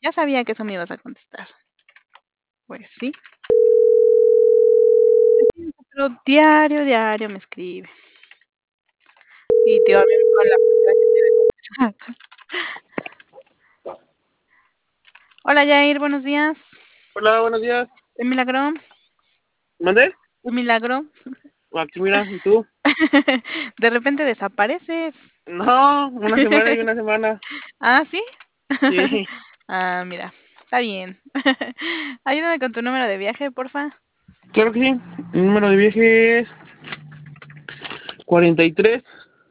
Ya sabía que eso me ibas a contestar. Pues sí. Pero diario me escribe. Y te va bien con la primera que tiene que contestar. Hola Jair, buenos días. Hola, buenos días. ¿De milagro? ¿Mandé? ¿De milagro? Aquí mira, ¿y tú? De repente desapareces. No, una semana y una semana. Ah, ¿sí? Sí, Ah, mira, está bien. Ayúdame con tu número de viaje, porfa. claro que sí. El número de viaje es 43,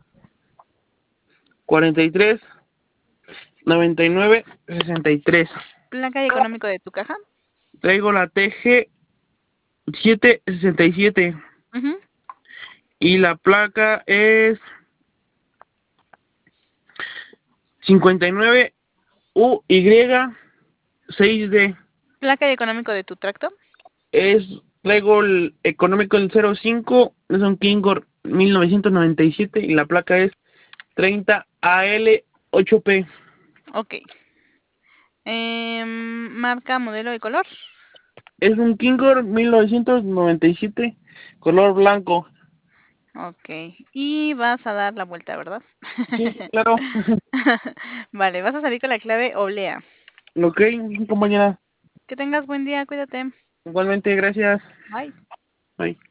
43, 99, 63. Placa y económico de tu caja. Traigo la TG 767 Ujú. y la placa es 59 UY 6D. Placa y económico de tu tracto. Traigo el económico el 05, es un Kingor 1997 y la placa es 30 AL8P. Ok. Marca, modelo y color. Es un Kingor 1997, color blanco. Ok. Y vas a dar la vuelta, ¿verdad? Sí, claro. Vale, vas a salir con la clave oblea. Ok, compañera. Que tengas buen día, cuídate. Igualmente, gracias. Bye. Bye.